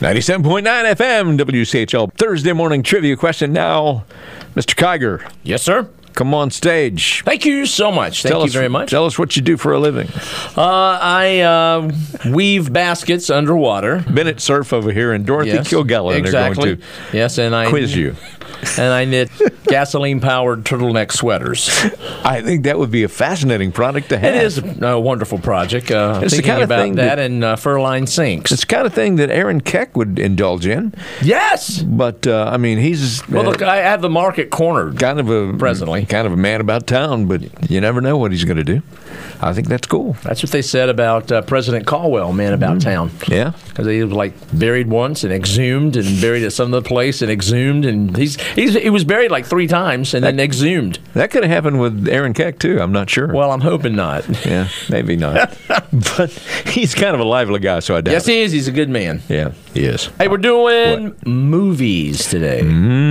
97.9 FM, WCHL. Thursday morning trivia question now. Mr. Kiger, Yes, sir. come on stage. Thank you so much. Thank you very much. Tell us what you do for a living. I weave baskets underwater. Bennett Surf over here and Dorothy Yes, Kilgallen exactly. are going to Yes, and I quiz you. And I knit gasoline-powered turtleneck sweaters. I think that would be a fascinating product to have. It is a wonderful project. It's the Thinking kind of about thing that and fur-lined sinks. It's the kind of thing that Aaron Keck would indulge in. Yes. But, I mean, he's Well, look, I have the market cornered. kind of a man about town, but you never know what he's going to do. I think that's cool. That's what they said about President Caldwell, man about town. Yeah. Because he was like buried once and exhumed, and buried at some other place and exhumed, and he was buried like 3 times and then exhumed. That could have happened with Aaron Keck, too. I'm not sure. Well, I'm hoping not. Yeah, maybe not. But he's kind of a lively guy, so I doubt Yes, it. he is. He's a good man. Yeah, he is. Hey, we're doing movies today.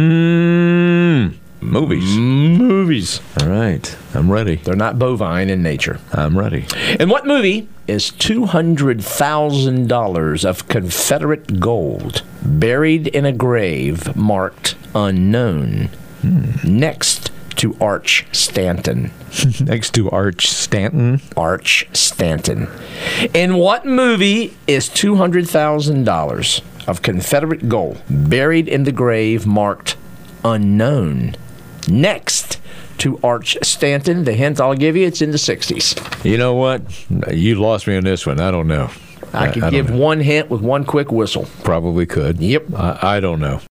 Movies. All right. I'm ready. They're not bovine in nature. I'm ready. And what movie is $200,000 of Confederate gold buried in a grave marked unknown next to Arch Stanton? Next to Arch Stanton. Arch Stanton. In what movie is $200,000 of Confederate gold buried in the grave marked unknown next to Arch Stanton? The hint I'll give you, it's in the 60s. You know what? You lost me on this one. I don't know. I could don't give know. one hint with one quick whistle. Probably could. Yep. I don't know.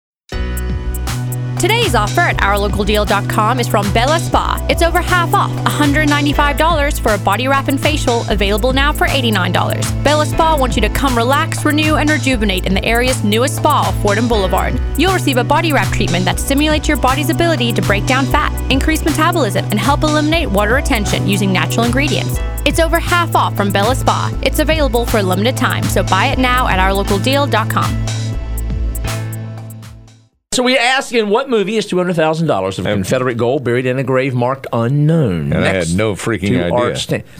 Today's offer at OurLocalDeal.com is from Bella Spa. It's over half off, $195 for a body wrap and facial, available now for $89. Bella Spa wants you to come relax, renew, and rejuvenate in the area's newest spa, Fordham Boulevard. You'll receive a body wrap treatment that stimulates your body's ability to break down fat, increase metabolism, and help eliminate water retention using natural ingredients. It's over half off from Bella Spa. It's available for a limited time, so buy it now at OurLocalDeal.com. So we asked, in what movie is $200,000 of Confederate gold buried in a grave marked unknown? And I had no freaking to idea. Arch Stanton.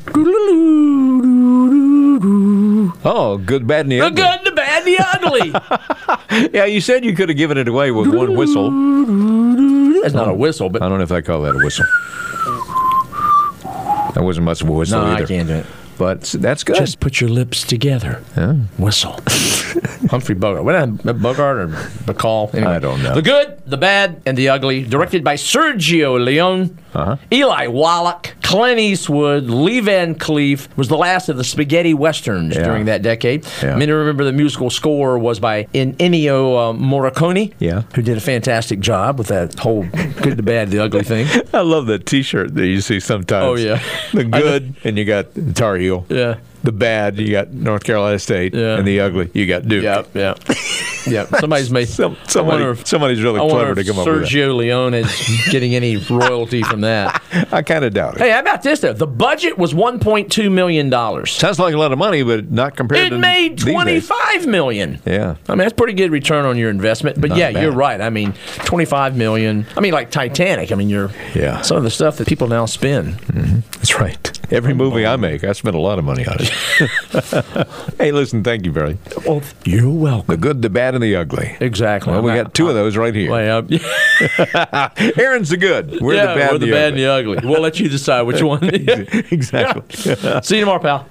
Oh, Good, Bad, and the The Ugly. good, the bad, the ugly. Yeah, you said you could have given it away with one whistle. That's not a whistle, but I don't know if I call that a whistle. That wasn't much of a whistle no, either. I can't do it. But that's good. Just put your lips together. Whistle. Humphrey Bogart. What, Bogart or Bacall? Anyway. I don't know. The Good, the Bad, and the Ugly, directed by Sergio Leone, Eli Wallach, Clint Eastwood, Lee Van Cleef, was the last of the spaghetti westerns during that decade. Yeah. Many remember the musical score was by Ennio Morricone, who did a fantastic job with that whole Good, the Bad, the Ugly thing. I love that T-shirt that you see sometimes. Oh, yeah. The good, and you got Tar Heel. Yeah. The bad, you got North Carolina State. Yeah. And the ugly, you got Duke. Yeah, yeah. Yeah, somebody's made. Somebody's really clever to come up with that. Sergio Leone is getting any royalty from that. I kind of doubt it. Hey, how about this though? The budget was $1.2 million. Sounds like a lot of money, but not compared to It made these days. $25 million. Yeah. I mean, that's pretty good return on your investment. But Not yeah, bad. you're right. I mean, $25 million. I mean, like Titanic. I mean, some of the stuff that people now spend. That's right. Every movie I make, I spend a lot of money on it. Hey, listen, thank you, Barry. Well, you're welcome. The good, the bad, and the ugly. Exactly. Well, we got 2 of those right here. Well, Aaron's the good. We're the bad, we're and the bad and the ugly. We'll let you decide which one. Exactly. See you tomorrow, pal.